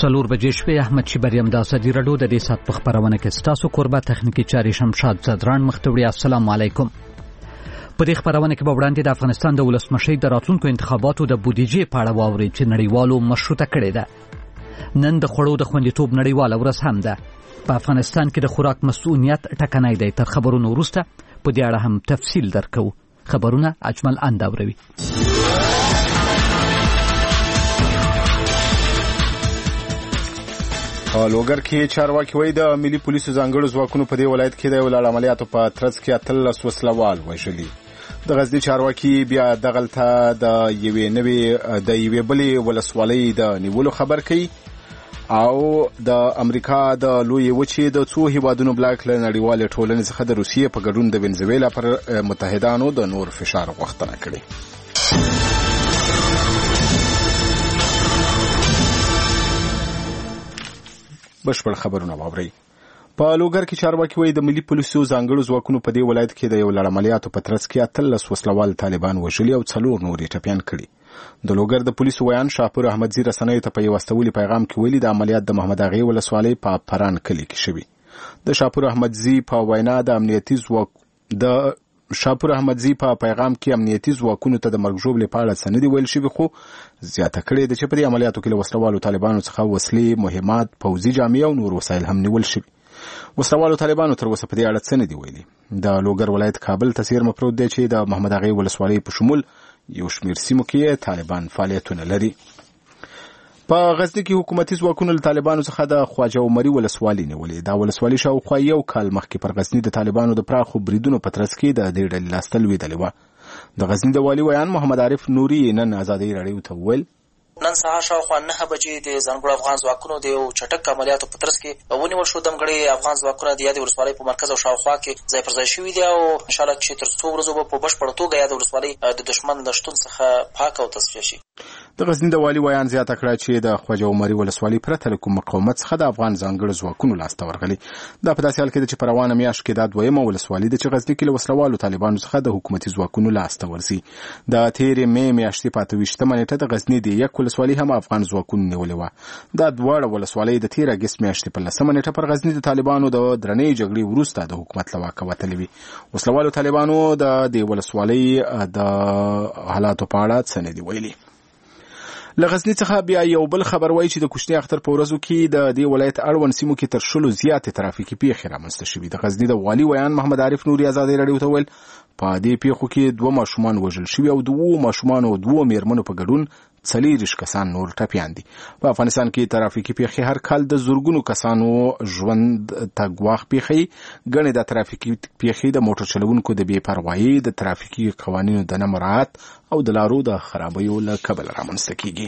څلور بجې شوې. احمد شیبریم د ازادي راډیو د دې ساعت په خپرونه کې ستاسو کوربه تخنیکی چارې شمشاد زدران مختوړي. السلام علیکم. په دې خپرونه کې به وړاندې د افغانستان د ولسمشۍ د راتلونکو انتخاباتو د بودیجې په اړه واورئ چې نړیوالو مشروطه کړې ده. نن د خوړو د خوندیتوب نړیواله ورځ هم ده. په افغانستان کې د خوراک مسؤلیت ټکنی دی. تر خبرونو وروسته په دې اړه هم تفصیل درکو. خبرونه اجمل انداوروي. لوګر کې چارواکي وایي د ملي پولیسو ځانګړو ځواکونو په دې ولایت کې د یو لړ عملیاتو په ترڅ کې 13 وسلوال وژلي. د غزني چارواکي بیا دغلته د یوې بلې ولسوالۍ د نیولو خبر کوي او د امریکا د لوی وچې د څو هیوادونو بلاک له نړیوالې ټولنې څخه د روسیې په ګډون د وینزویلا پر متحدانو د نور فشار غوښتنه کړې. بشپړ خبرونه واورئ. په لوګر کې چارواکي وایي د ملي پولیسو ځانګړو ځواکونو په دې ولایت کې د یو لړ عملیاتو په ترڅ کې 13 وسلوال طالبان وژلي او 4 نور یې ټپیان کړي. د لوګر د پولیسو ویان شاپور احمدزي رسنیو ته په یو استولي پیغام کې ویلي د عملیات د محمد اغې ولسوالۍ په پران کلي کې شوی. د شاپور احمدزي په وینا د امنیتي ځواک د شاپور احمدزي په پیغام کې امنیتي ځواکونو ته د مرګ ژوبلې په اړه څه نه دي ویل شوي، خو زیاته کړې ده چې په دې عملیاتو کې له وسلوالو طالبانو څخه وسلې، مهمات، پوځي جامې او نور وسایل هم نیول شوي. وسلوالو طالبانو تر اوسه په دې اړه څه نه دي ویلي. د لوګر ولایت کابل ته څیرمه پروت دی چې د محمد اغې ولسوالۍ په شمول یو شمېر سیمو کې طالبان فعالیتونه لري. په غزني کې حکومتي ځواکونو له طالبانو څخه د خواجه عمري ولسوالۍ نیولې. دا ولسوالۍ شاوخوا یو کال مخکې پر غزني د طالبانو د پراخو بریدونو په ترڅ کې د دې ډلې لاسته لوېدلې وه. د غزني د والي ویان محمد عارف نوري نن ازادي راډیو ته وویل نن سهار شاوخوا 9 بجې د ځانګړو افغان ځواکونو د یو چټک عملیاتو په ترڅ کې ونیول شو. دمګړي افغان ځواکونه د یادې ولسوالۍ په مرکز او شاوخوا کې ځای پر ځای شوي دي او انشاءالله چې تر څو ورځو به په بشپړه توګه یادې ولسوالۍ د دښمن له شتون څخه پاک او تصفیه شي. د غزني د والي ویان زیاته کړه چې د خواجه عمري ولسوالۍ پرته له کوم مقاومت څخه د افغان ځانګړو ځواکونو لاسته ورغلي. دا په داسې حال کې ده چې په روانه میاشت کې دا دویمه ولسوالۍ ده چې غزني کې له وسلوالو طالبانو څخه د حکومتي ځواکونو لاسته ورځي. د تېرې مې میاشتې په 28مه نیټه د غزني د یک ولسوالۍ هم افغان ځواکونو نیولې وه. دا دواړه ولسوالۍ د 13 اګست میاشتې په 10مه نیټه پر غزني د طالبانو د درنې جګړې وروسته د حکومت له واکه وتلې وې. وسلوالو طالبانو د دې ولسوالۍ د حالاتو په اړه څه نه دي ویلي. له غزني څخه بیا یو بل خبر وایي چې د کوچني اختر په ورځو کې د دې ولایت اړوند سیمو کې تر 100 زیاتې ترافیکي پیښې رامنځته شوي. د غزني د والي ویان محمد عارف نوري ازادي راډیو ته ویل په دې پیښو کې 2 ماشومان وژل شوي او 2 ماشومان او 2 میرمنو په ګډون 40 کسان نور ټپیان دي. په افغانستان کې ترافیکي پیښې هر کال د زورګونو کسانو ژوند ته ګواښ پیښي. ګڼې د ترافیکي پیښې د موټر چلوونکو د بې پروایۍ، د ترافیکي قوانینو د نه مراعات او د لارو د خرابیو له کبله رامنځته کیږي.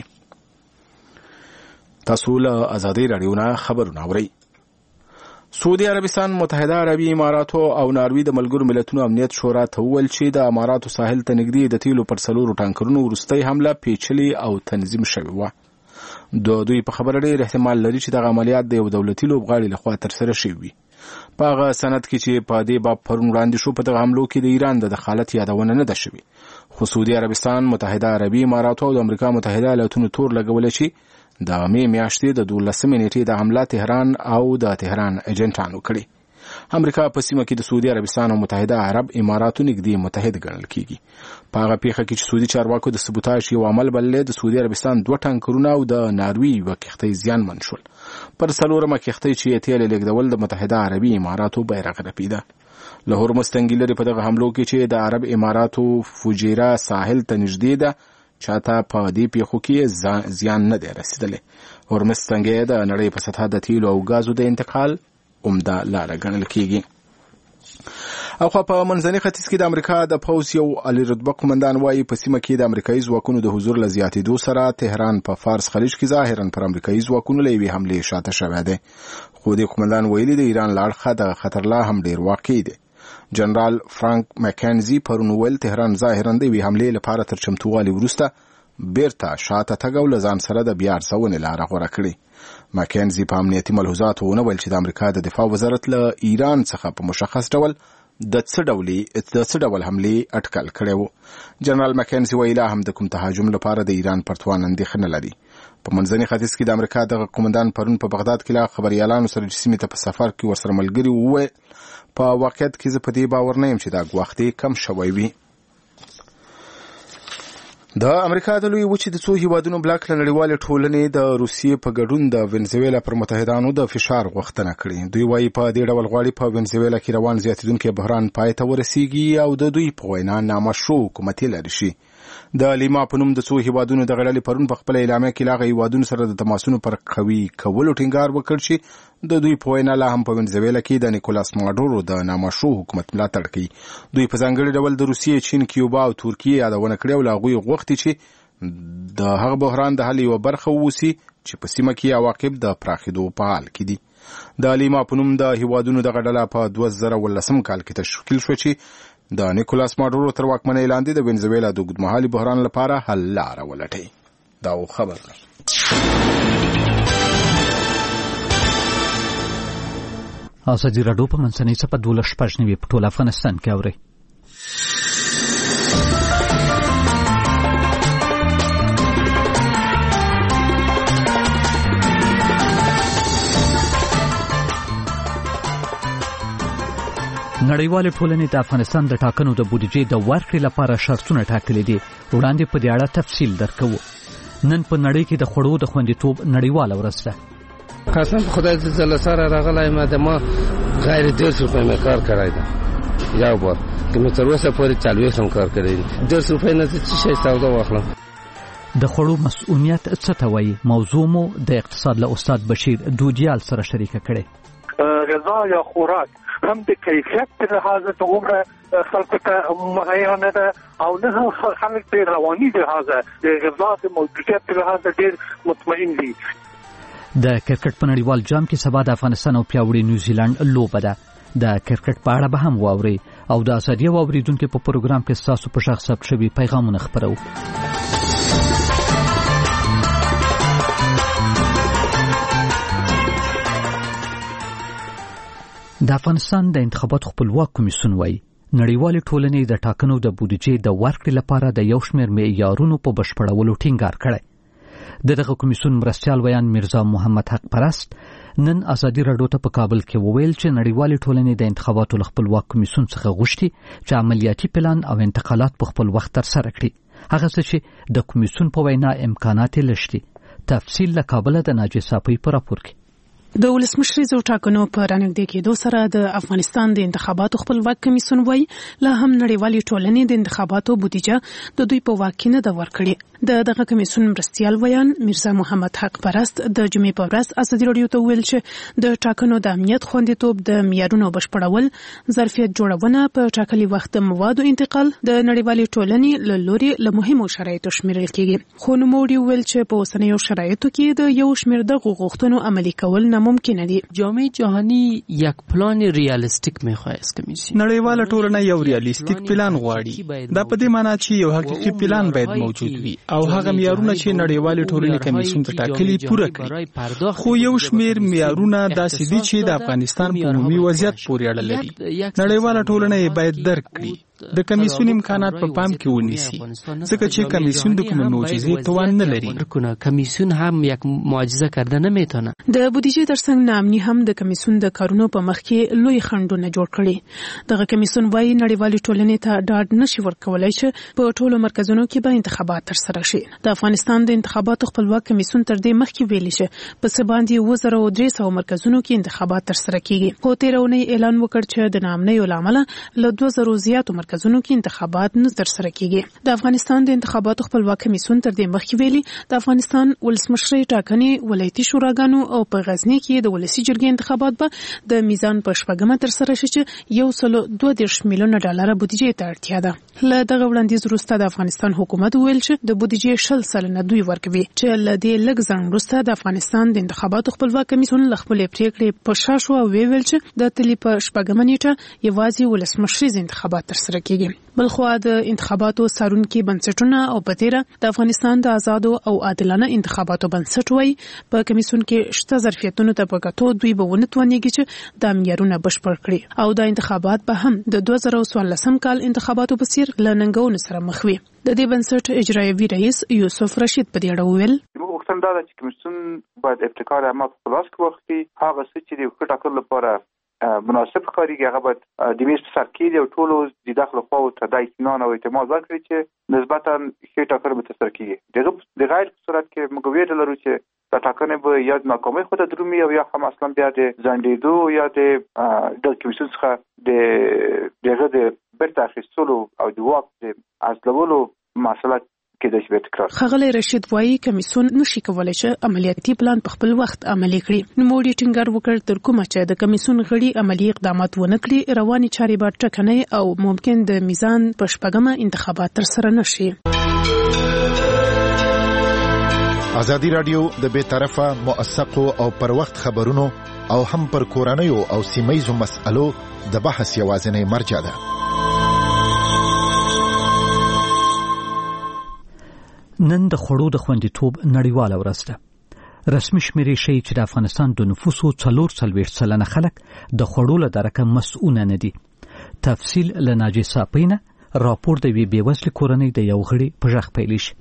تاسو له ازادي راډیو نه خبرونه اورئ. سعودي عربستان، متحده عربي اماراتو او ناروی د ملګرو ملتونو امنیت شورا ته وویل چې د اماراتو ساحل ته نږدې د تیلو پر 4 ټانکرونو وروستۍ حمله پیچلې او تنظیم شوې وه. دوی په خبره ډېر احتمال لري چې دغه عملیات د یو دولتي لوبغاړي لخوا ترسره شوي وي. په هغه سند کې چې په دې باب پرون وړاندې شو، په دغه حملو کې د ایران د دخالت یادونه نه ده شوې. خو سعودي عربستان، متحده عربي اماراتو او د امریکا متحده ایالاتونو تور لګولی چې د مې میاشتې د 12مې نیټې د حمله تهران او د تهران ایجنټانو کړي. امریکا په سیمه کې د سعودي عربستان او متحده عرب اماراتو نږدې متحد ګڼل کیږي. په هغه پیښه کې چې سعودي چارواکو د سبوتاژ یو عمل بللی، د سعودي عربستان 2 ټانکرونه او د ناروی یوه کښتۍ زیانمن شول. پر 4مه کښتۍ چې یې تیل لیږدول د متحده عربي اماراتو بیرغ رپیده. له هرمز تنګي لرې په دغه حملو کې چې د عرب اماراتو فوجیرا ساحل ته نږدې ده چاته په دې پیښو کې زیان نه دی رسیدلی. هرمز تنګی د نړۍ په سطحه د تیلو او غازو د انتقال عمده لاره ګڼل کیږي. او خو په منځني ختیځ کې د امریکا د پوځ یو عالی رتبه قومندان وایي په سیمه کې د امریکایي ځواکونو د حضور له زیاتېدو سره تهران په فارس خلیج کې ظاهرا پر امریکایي ځواکونو له یوې حملې شاته شوی دی. خو د قومندان ویلي د ایران له اړخه د خطر لا هم ډېر واقع دی. جنرال فرانک مکینزي پرون ویل تهران ظاهرا د یوې حملې لپاره تر چمتووالي وروسته بیرته شاته تګ او له ځان سره د بیا ارزونې لاره غوره کړې. مکینزي په امنیتي ملحوظاتو ونه ویل چې د امریکا د دفاع وزارت له ایران څخه په مشخص ډول د څه ډول حملې اټکل کړی و. جنرال مکینزي ویل هم د کوم تهاجم لپاره د ایران پرتوان اندېښنه لري. په منځني ختیځ کې د امریکا د قومندان پرون په بغداد کې لا خبريالانو سره چې سیمې ته په سفر کې ورسره ملګري وویل په واقعیت کې زه په دې باور نه یم چې دا ګواښ کم شوی وي. د امریکا د لوی وچې د څو هیوادونو بلاک له نړیوالې ټولنې د روسیې په ګډون د وینزویلا پر متحدانو د فشار غوښتنه کړې. دوی وايي په دې ډول غواړي په وینزویلا کې روان زیاتېدونکی بحران پای ته ورسیږي او د دوی په وینا نامشروع حکومتي لري شي. د لیما په نوم د څو هیوادونو د غړلې پرون په خپل اعلامیه کې لاغه هیوادونو سره د تماسونو پر قوي کولو ټینګار وکړ چې د دوی په وینا لا هم په وینزویلا کې د نیکولاس ماډورو د نامشروع حکومت ملاتړ کوي. دوی په ځانګړي ډول د روسیې، چین، کیوبا او ترکیې یادونه کړې او لا غوي غوښتي چې د هغه بحران د حل یو برخه ووسی چې په سیمه کې عواقب د پراخېدو په حال کې دي. د لیما په نوم د هیوادونو د غړله په 2018 کال کې تشکیل شو چې د نیکولاس ماډورو تر واکمنۍ لاندې د وینزویلا د اوږدمهالي بحران لپاره حل لاره ولټوي. دا خبر ده. ازادي راډیو په منځنۍ څپه 12 په ټول افغانستان کې اوري. نړیوالې ټولنې د افغانستان د ټاکنو د بودیجې د ورکړې لپاره شرطونه ټاکلي دي. وړاندې په دې اړه تفصیل درکوو. نن په نړۍ کې د خوړو د خوندیتوب نړیواله ورځ ده. قسم په خدای چې زله سره راغلی ما غیر 150 روپۍ مې کار کړی ده. یو بار که مې تر اوسه پورې 40 هم کار کړی دی. 200 روپۍ نه څه شی سودا واخلم. د خوړو مسؤلیت څه ته وایي؟ موضوع مو د اقتصاد له استاد بشیر دودیال سره شریکه کړې. غذا یا خوراک هم د کیفیت په لحاظ ته عمره خلکو ته مهیا نه ده او نه خلک په رواني لحاظ د غذا د موجودیت په لحاظ ډېر مطمئن دي. د کرکټ په نړیوال جام کې سبا د افغانستان او پیاوړي نیوزیلند لوبه ده. د کرکټ په اړه به هم واوري او د ازادي واوریدونکو په پروګرام کې تاسو په شخص ثبت شوي پیغامونه خبرو. د افغانستان د انتخاباتو خپلواک کمیسیون وايي نړیوالې ټولنې د ټاکنو د بودیجې د ورکړې لپاره د یو شمېر معیارونو په بشپړولو ټینګار کړی. دغه کمیسیون مرستیال ویان میرزا محمد حق پرست نن ازادي راډیو ته په کابل کې وویل چې نړیوالې ټولنې د انتخاباتو خپلواک کمیسیون څخه غوښتي چې عملیاتي پلان او انتقالات په خپل وخت ترسره کړي. هغه څه چې د کمیسیون په وینا امکانات لشتي. تفصیل له کابل د ناجی صافی په راپور کې. د ولسمشریزو ټاکنو په رانږدې کېدو سره د افغانستان د انتخاباتو خپلواک کمیسیون وايي لا هم نړیوالې ټولنې د انتخاباتو بودیجه د دوی په واک کې نه ده ورکړې. دغه کمیسیون مرستیال ویان میرزا محمد حق پرست د جمعې په ورځ ازادي راډیو ته ویل چې د ټاکنو د امنیت خوندیتوب د معیارونو بشپړول، ظرفیت جوړونه، په ټاکلي وخت د موادو انتقال د نړیوالې ټولنې له لوري له مهمو شرایطو شمیرل کېږي. خو نوموړي ویل چې په اوسنیو شرایطو کې د یو شمېر دغو غوښتنو عملي کول ممکنه دي. جامعه جهانی یک پلان ریالیستیک میخواد از کمیسیون. نړیواله ټولنه یو ریالیستیک پلان غواړي. دا په دې معنی چې یو حقیقي پلان باید موجود وي او هغه معیارونه چې نړیوالې ټولنې کمیسیون ته ټاکلي پوره کړي. خو یو شمېر معیارونه داسې دي چې د افغانستان په عمومي وضعیت پورې اړه لري. نړیواله ټولنه یې باید درک کړي. د کمیسیون امکانات په پام کې ونیسي ځکه چې کمیسیون د کومې معجزې توان نه لري. کمیسیون هم یک معجزه کرده نمیتونه. د بودیجې ترڅنګ نامني هم د کمیسیون د کارونو په مخ کې لوی خنډونه جوړ کړي. دغه کمیسیون وايي نړیوالې ټولنې ته ډاډ نشي ورکولای چې په ټولو مرکزونو کې به انتخابات ترسره شي. د افغانستان د انتخاباتو خپلواک کمیسیون تر دې مخکې ویلي چې په څه باندې 2300 مرکزونو کې انتخابات ترسره کیږي. خو تېره اونۍ اعلان وکړ چې د نامنیو له امله له 2000 زیاتو مرکزونو کې انتخابات نه ترسره کیږي. د افغانستان د انتخاباتو خپلواک کمیسیون تر دې مخکې ویلي د افغانستان ولسمشري ټاکنې ولایتي شوراګانو او په غزنی کې د ولسی جرګې انتخابات به د میزان په شپږمه ترسره شي چې $1.32 میلیونه بودیجې ته اړتیا ده. له دغه وړاندیز وروسته د افغانستان حکومت ویل چې د بودیجې 60% دوی ورکوي چې له دې لږ ځنډ وروسته د افغانستان د انتخاباتو خپلواک کمیسیون له خپلې پریکړې په شا شو او ویل چې د تلې په شپږمه نیټه یوازې ولسمشریز انتخابات ترسره کیږي. بلخوا د انتخاباتو څارونکي بنسټونه او په تیره د افغانستان د آزادو او عادلانه انتخاباتو بنسټ وایي په کمیسیون کې شته ظرفیتونو ته په کتو دوی به ونه توانیږي چې د معیارونه بشپړ کړي او د انتخابات به هم د 2014 کال انتخاباتو په څیر له ننګونو سره مخ وي. د دې بنسټ اجرایوي رئیس یوسف رشید په دې اړه وویل پوښتنه دا ده چې کمیسیون باید ابتکار عامه په لاس کې واخلي. هغه څه چې د ښه ټاکلو لپاره مناسب ښکارېږي هغه باید د میز په سر کېږدي او ټولو د داخله خواو ته دا اطمینان او اعتماد ورکړي چې نسبتا ښې ټاکنې به ترسره کېږي. د غیر په صورت کې موږ ویره لرو چې دا ټاکنې به یا د ناکامۍ خوا ته درومي او یا هم اصلا بیا د ځنډېدو یا د کمیسیون څخه د هغه د بیرته اخیستلو او د واک د عزلولو مسله ښاغلی رشید وایي کمیسیون نشي کولای چې عملیاتي پلان په خپل وخت عملي کړي. نوموړي ټینګار وکړ تر کومه چې د کمیسیون غړي عملي اقدامات ونه کړي رواني چارې به ټکنۍ او ممکن د میزان په شپږمه انتخابات ترسره نشي. ازادي رادیو د بیطرفه موثقو او پر وخت خبرونو او هم پر کورنیو او سیمه‌یزو مسألو د بحث یوازینی مرجع ده. نن د خوړو د خوندیتوب نړیواله ورځ ده. رسمي شمیرې ښیي چې د افغانستان د نفوسو 44% خلک د خوړو له درکه مسؤل نه دي. تفصیل له ناجي صاپینه راپور د وی بیوزلې کورنۍ د یو غړي په ژغ پیل شي.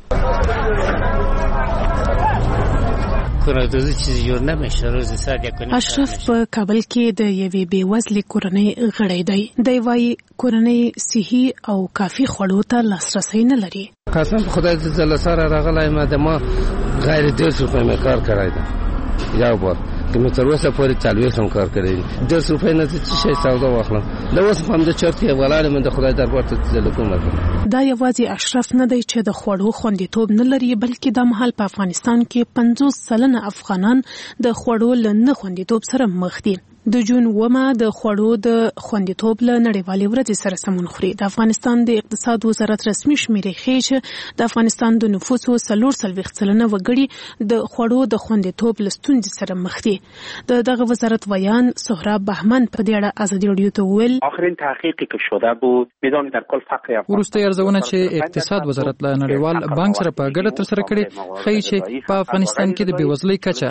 اشرف په کابل کې د یوې بیوزلې کورنۍ غړی دی. دی وايي کورنۍ صحي او کافي خوړو ته لاسرسی نه لري. قسم په خدای چې زله سره راغلی ما غیر 150 روپۍ مې کار کړی دی یو بار که مې تر اوسه پورې 40 هم کار کړی دی. 150 روپۍ نه څه شی سودا واخلم دا اوس هم د چرته ولاړ مې د خدای دربار ته ځل کوم. دا یوازې اشرف نه دی چې د خوړو خوندیتوب نه لري بلکې د مهال په افغانستان کې 50% افغانان د خوړو له نه خوندیتوب سره مخ دي. د جون ومه د خوړو د خوندیتوب له نړیوالې ورځې سره سمون خوري. د افغانستان د اقتصاد وزارت رسمي شمیرې ښیي چې د افغانستان د نفوسو 44% وګړي د خوړو د خوندیتوب له ستونزې سره مخ دي. دغه وزارت ویان سهراب بهمن په دې اړه ازادي رادیو ته وویل آخرین تحقیقی که شده بود میدانید در کل فقر وروسته ارزونه چې اقتصاد وزارت له نړیوال بانک سره په ګډه ترسره کړې ښیي چې په افغانستان کې د بیوزلۍ کچه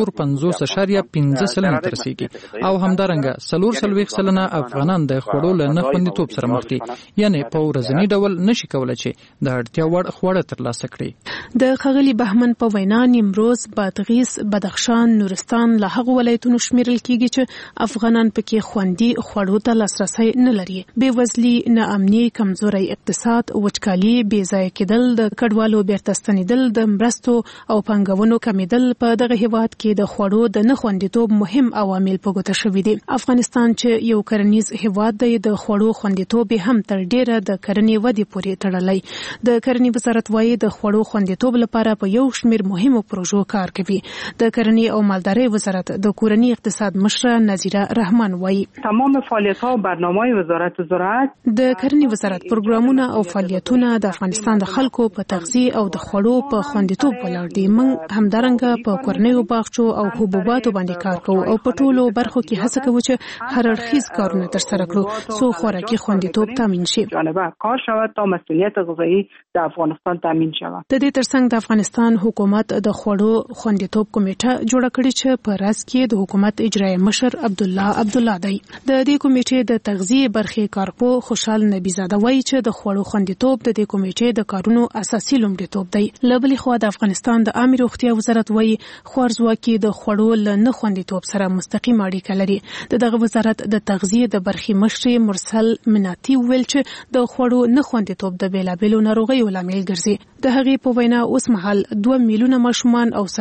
4.50% تر رسیږي او همدارنګه 4.40% افغانان د خوړو له نه خوندیتوب سره مخ دي. یعنی په ورځنی ډول نشي کولای چې د اړتیا وړ خواړه ترلاسه کړي. د ښاغلي بهمن په وینا نیمروز، بادغیس، بدخشان، نورستان له هغو ولایتونو شمیرل کیږي چې افغانان پکې خوندي خوړو ته لاسرسی نه لري. بیوزلي، ناامني، کمزوري اقتصاد، وچکالي، بې ځایه کېدل، د کډوالو بیرته ستنېدل، د مرستو او پانګونو کمیدل په دغه هیواد کې د خوړو د نه خوندیتوب مهم عوامل په ګوته شوي دي. افغانستان چې یو کرنیز هیواد دی د خوړو خوندیتوب هم تر ډیره د کرنې ودې پورې تړلی. د کرنې وزارت وايي د خوړو خوندیتوب لپاره په یو شمیر مهمو پروژو کار کوي. د کرنې او مالدارۍ وزارت د کورنی اقتصاد مشره نظیره رحمان وايي تمام فعالیت‌ها و برنامه‌های وزارت زراعت د کرنې وزارت پروګرامونه او فعالیتونه د افغانستان د خلکو په تغذیه او د خوړو په خوندیتوب ولاړ دي. موږ همدارنګه په کورنیو باغچو او حبوباتو باندې کار کوو او په ټولو برخو کې هڅه کوو چې هر اړخیز کارونه ترسره کړو څو خوراکي خوندیتوب تامین شي. کار شود تا مسئولیت غذایی د افغانستان تامین شود. د دې ترڅنګ د افغانستان حکومت د خوړو خوندیتوب کمیټه جوړه کړې چې په راس کې د حکومت اجرایی مشر عبدالله دی. د دې کمیټې د تغذیه برخې کارپو خوشحال نبی زاده وایي چې د خوړو خوندیتوب د دې کمیټې د کارونو اساسي لومړیتوب دی. له بلې خوا د افغانستان د عامه روغتیا وزارت وایي خوارځواکي د خوړو له نه خوندیتوب سره مستقیم اړیکه لري. دغه وزارت د تغذیه د برخې مشر مرسل مناتی ویل چې د خوړو نه خوندیتوب د بیلابیلو ناروغیو لامل ګرځي. د هغې په وینا اوس مهال 2 میلیونه ماشومان او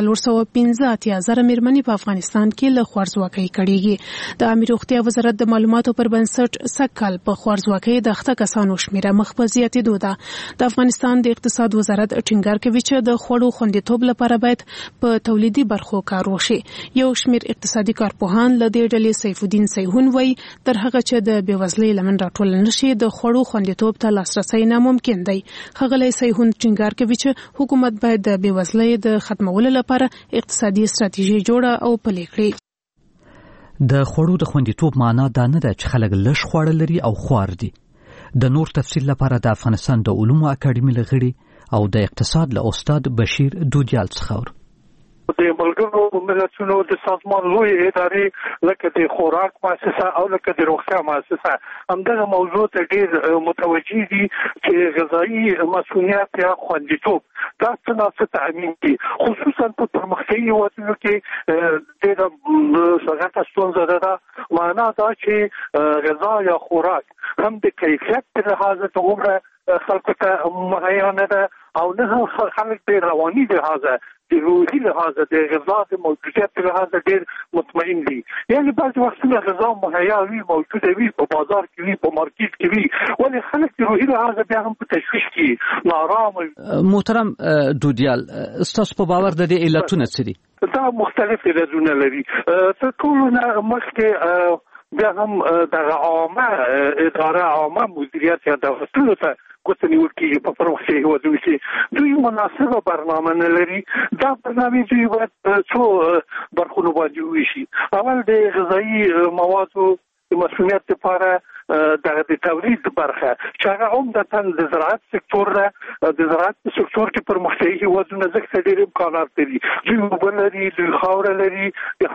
415,000 میرمنې په افغانستان کې له خوارځواکۍ کړيږي. د عامه روغتیا وزارت د معلوماتو پر بنسټ سکهال په خوارځواکۍ د اخته کسانو شمیره مخ په زیاتېدو ده. د افغانستان د اقتصاد وزارت ټینګار کوي چې د خوړو خوندیتوب لپاره باید په تولیدي برخو کار وشي. یو شمیر اقتصادي کارپوهان له دې ډلې سیف الدین سیهون وایي تر هغه چې د بیوزلۍ لمن راټول نشي د خوړو خوندیتوب ته لاسرسی ناممکن دی. ښاغلی سیهون ټینګار کوي چې حکومت باید د بیوزلۍ د ختمولو لپاره اقتصادي ستراتیژي جوړه او پلي کړي. د خوړو د خوندیتوب معنا دا نه ده چې خلک لږ خواړه لري او خوار دي. د نور تفصیل لپاره د افغانستان د علومو اکاډمي لغړي او د اقتصاد له استاد بشیر دودیال څخه د ملګرو ملتونو د سازمان لوی ادارې لکه د خوراک مؤسسه او لکه د روغتیا مؤسسه همدغه موضوع ته ډېر متوجه دي چې غذایی مسؤلیت یا خوندیتوب دا څه تامین دي، خصوصا په پرمختللي هېوادونو کې ډېره سخته ستونزه ده. معنا دا چې غذا یا خوراک هم د کیفیت په لحاظ ته خلکو ته مهیا نه ده او نه خلک د رواني لحاظه د روحي لحاظه د غذا د موجودیت په لحاظ ډېر مطمئن دي. یعنې بعضې وختونه غذا مهیا وي، موجوده وي، په بازار کې وي، په مارکیټ کې وي، ولې خلک د روحي لحاظه بیا هم په تشویش کې ناارامه وي. محترم دودیال، ستاسو په باور د دې علتونه څه دي؟ دا مختلف علتونه لري. تر ټولو نه مخکې بیا هم د عامه اداره عامه مدیریت یا دولتونو ته ګوته نیول کېږي په پرمختللي هېوادونو کې دوی مناسبه برنامه نه لري. دا برنامې دوی باید څو برخونو باندې وویشي. اول د غذایي موادو د مسؤلیت لپاره د تولید برخه چې هغه عمدتاً د زراعت سکتور ده. د زراعت په سکتور کې پرمختللي هېوادونه ځکه ډېر امکانات لري، دوی اوبه لري، دوی خاوره لري، د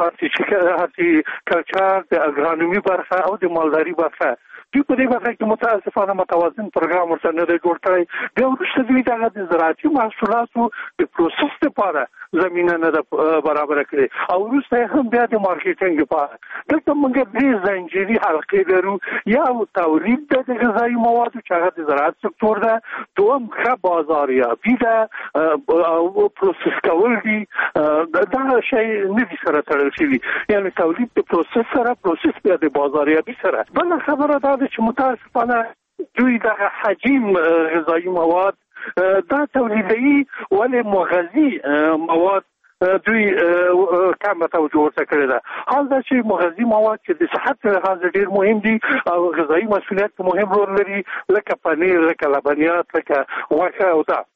هارتیکلچر د اګرانومي برخه او د مالداري برخه دوی په دې برخه کې متاسفانه متوازن پروګرام ورته نه دی جوړ کړی. بیا وروسته دوی دغه د زراعتي محصولاتو د پروسس لپاره زمینه نه ده برابره کړې او وروسته هم بیا د مارکیټینګ لپاره. دلته موږ درې زنجیري حلقې لرو. یو تولید د غذایي موادو چې هغه د زراعت سکتور ده، دوم ښه بازاریابي ده او پروسس کول دي. دا شی نه دي سره تړل شوي، یعنې تولید د پروسس سره، پروسس بیا د بازاریابي سره. بله خبره دا ده چې متاسفانه دوی دغه حجیم غذایي مواد دا تولیدوي، ولې مغذي مواد دوی کمه توجه ورته کړې ده. حال دا چې مغذي مواد چې د صحت لحاظ ډېر مهم دي او غذایي مسؤلیت مهم رول لري، لکه پنیر، لکه لبنیات، لکه غوښه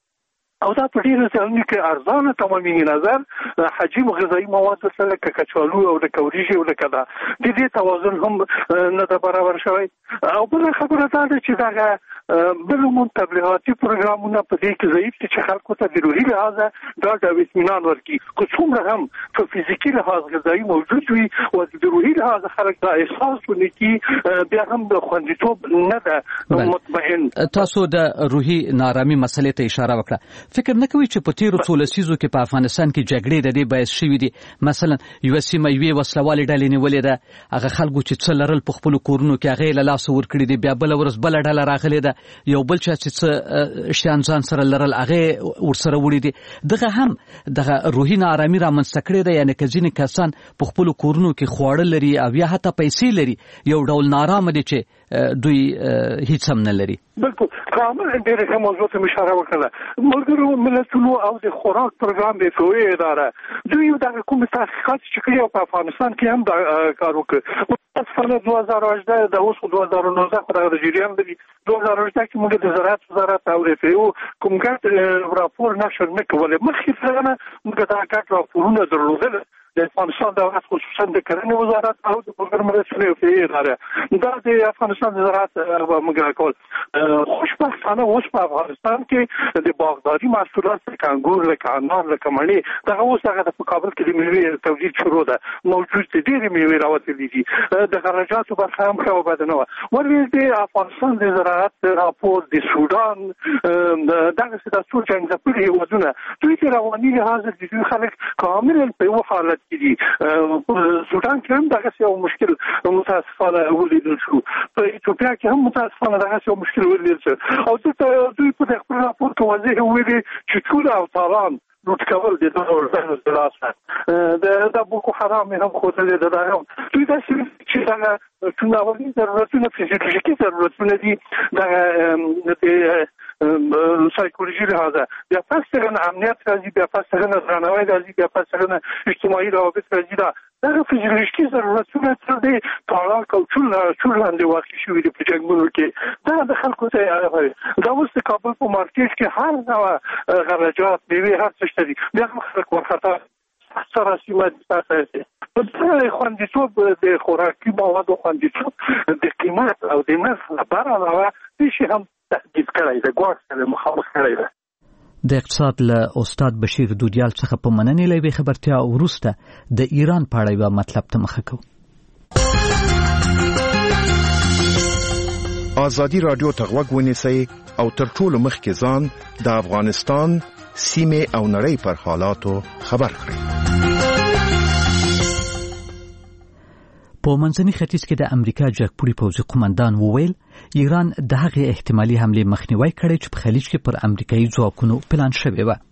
او دا په ډېرو ځایونو کې ارزانه تمامي نظر حجیم غذایي مواد سره لکه کچالو او لکه وریجې او لکه دا د دې توازن هم نه ده برابر شوی. او بله خبره دا ده چې دغه بلومون تبلیغاتي پروګرامونه په دې کې ضعیف دي چې خلکو ته د روحي لحاظه ډاډ او اطمینان ورکړي. که څومره هم په فزیکي لحاظ غذایي موجود وي او د روحي لحاظ خلک دا احساس ونه کړي، بیا هم د خوندیتوب نه ده مطمئن. تاسو د روحي نارامي مسلې ته اشاره وکړه. فکر نه کوي چې په تیرو څو لسیزو کې په افغانستان کې جګړې د دې باعث شوي دي؟ مثلا یوه سیمه یوې وسلوالې ډلې نیولې ده، هغه خلکو چې څه لرل په خپلو کورونو کې هغه یې له لاسه ورکړي دي، بیا بله ورځ بله ډله راغلې ده، یو بل چا چې څه شیان ځان سره لرل هغه یې ورسره وړي دي. دغه هم دغه روحي ناارامي رامنځته کړې ده. یعنې که ځینې کسان په خپلو کورونو کې خواړه لري او یا حتی پیسې لري، یو ډول نارامه دي چې دوی هیڅ هم نه لري. بالکل کامل ډېرې ښه موضوع ته اشاره وکړه. ملګرو ملتونو او د خوراک پروګرام د FAO اداره دوی دغه کوم تحقیقات چې کړي او په افغانستان کې هم دا کار وکړ. متاسفانه 2018 د اوس 2019 خو دغه جریان دی. 2018 کې موږ د زراعت وزارت او FAO کوم ګډ راپور نشر نه کولای. مخکې څنګه موږ دا ګډ راپورونه درلودل د افغانستان دولت خصوصا د کرنې وزارت او د پروګرام مرستې FAO اداره دا د افغانستان د زراعت موږ کول. خوشبختانه اوس په افغانستان کې د باغداري محصولات لکه انګور، لکه انار، لکه مڼې دغه اوس هغه د کابل کې د میوې تولید شروع ده، موجود دي ډېرې میوې راوتلې دي. د خراجاتو برخه هم ښه وبده نه وه. ولې د افغانستان د زراعت راپور د سودان دغسې دا څو جنګ ځپلي هېوادونه دوی د رواني لحاظ د دوی خلک کاملا په یوه حالت کې دي. سودان کې هم دغسې یو مشکل متاسفانه ولیدل شو، په ایتوپیا کې هم متاسفانه دغسې یو مشکل ولیدل شو او دلته دوی په خپل راپور کې واضح ویلي چې ټول اوتاران لوټ کول د دغه ورځو د لاسه د بوکو حرام هم ښودلې ده. دا هم دوی داسې چې دغه ټولناوالي ضرورتونه فزیولوژیکي ضرورتونه دي د سایکولوژي لحاظه، بیا پس دغه امنیت راځي، بیا پس دغه درناوی راځي، بیا پس دغه اجتماعي روابط راځي. دغه فزیولوژیکي ضرورتونه تر دې تاړاک او چور لاندې واقع شوي دي په جنګونو کې. دا د خلکو ته دا اوس د کابل په مارکیټ کې هر ډول غلجات، میوې، هر څه شته دي، بیا هم خلک ورخطا سره سیمه دي. په خوندیتوب د خوراکي موادو خوندیتوب د قیمت او د نرخ لپاره علاوه دې شي هم تهدید کړی ده، ګواښ سره مخامخ کړی ده. د اقتصاد له استاد بشیر دودیال څخه په مننې لوي خبرتیا وروسته د ایران په اړه یو مطلب ته مخه کوو. ازادي رادیو ته غوږ ونیسئ او تر ټولو مخکې ځان د افغانستان سیمه او نړۍ پر حالاتو خبر کړئ. په منځني ختیځ کې د امریکا جګپوړي پوځي قومندان وویل ایران د هغې احتمالي حملې مخنیوي کړی چې په خلیج کې پر امریکایي ځواکونو پلان شوی و.